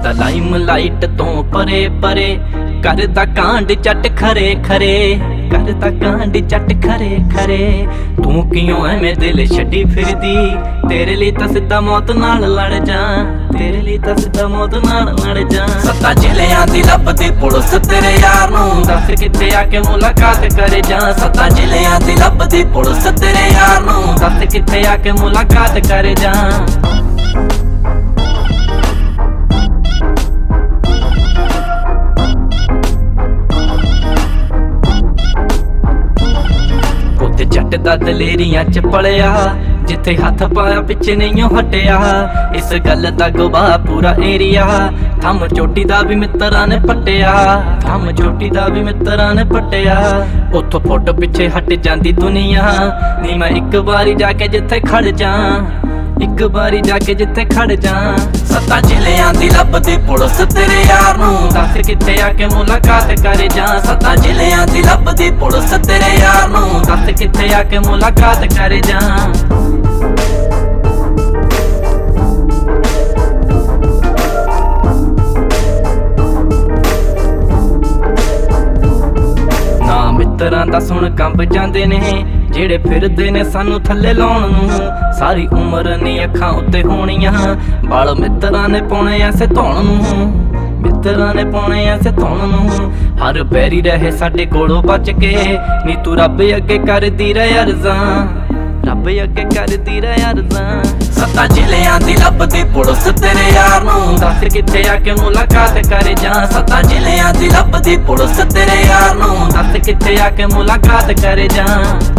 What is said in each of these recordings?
सदा lime light तो परे परे करदा कांड चट खरे खरे करदा कांड चट खरे खरे। तू क्यों एवें दिल छड्डी फिरदी तेरे लिए तां सिद्धा मौत नाल लड़ जा तेरे लिए तां सिद्धा मौत नाल लड़ जा। सत्ता जिलियां दी लभदी पुलिस तेरे यार नूं दस कित्थे आके मुलाकात करे जा। सत्ता जिलियां दी लभदी पुलिस तेरे यार नूं दस कित्थे आके मुलाकात करे जा। जट दा दलेरियां च पलिया जिथे हथ पाया पिछे नहीं हटिया। इस गल दा गवाह पूरा एरिया थम चोटी दा भी मित्तरां ने पट्टिया थम चोटी दा भी मित्तरां ने पट्टिया। उथों फुट पिछे हट जांदी दुनिया नी मैं एक बारी जाके जिथे खड़ जा एक बारी जाके जिथे खड़ जा। सत्ता जिलियां दी लभदी पुलिस तेरे यार नूं दस कित्थे आके मुलाकात करे जा। सत्ता जिलियां दी लभदी पुलिस तेरे यार नूं दस कित्थे आके मुलाकात करे जा। मित्तरां दा सुन कंब जांदे ने जेड़े फिरदे ने सानू थल्ले लाउण नूं। सारी उम्र नी अखां उत्ते होणियां बाल मित्तरां ने पाउणे ऐसे धौण नूं मित्तरां ने पाउणे ऐसे धौण नूं। हर बैरी रहे साडे कोलों बच के नी तू रब अगे करदी रह अर्ज़ां रब अगे करदी रह अर्ज़ां। सत्ता जिलियां दी लभदी पुलिस तेरे यार नूं दस कित्थे आके मुलाकात करे जा। सत्ता जिलियां दी लभदी पुलिस तेरे यार नूं दस कित्थे आके मुलाकात करे जा।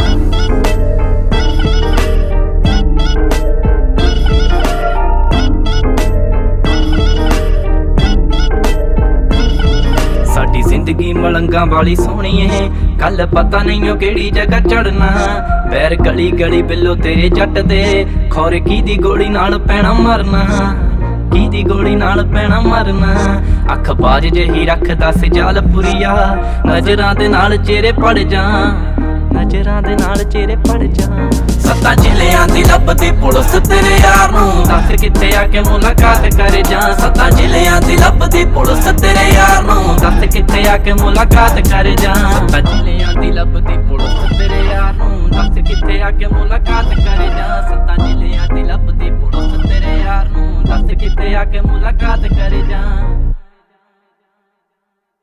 साडी जिंदगी मलंगा वाली सोहनी है कल पता नहीं केड़ी जगह चढ़ना। बैर गली गली बिल्लो तेरे जट दे खौरे की दी गोली नाल पैना मरना की दी गोली नाल पैना मरना। अख बाज जही रखदा सिजाल पुरिया नजरां दे नाल चेहरे पड़ जा नजरां दे नाल चेहरे पड़ जा। सत्ता जिलियां दी लभदी पुलिस तेरे यार नूं दस कित्थे आके मुलाकात करे जा। सत्ता जिलियां दी लभदी पुलिस तेरे यार नूं दस कित्थे आके मुलाकात करे जा। सत्ता जिलियां दी लभदी पुलिस तेरे यार नूं दस कित्थे आके मुलाकात करे जा। सत्ता जिलियां दी लभदी पुलिस तेरे यार नूं दस कित्थे आके मुलाकात करे जा।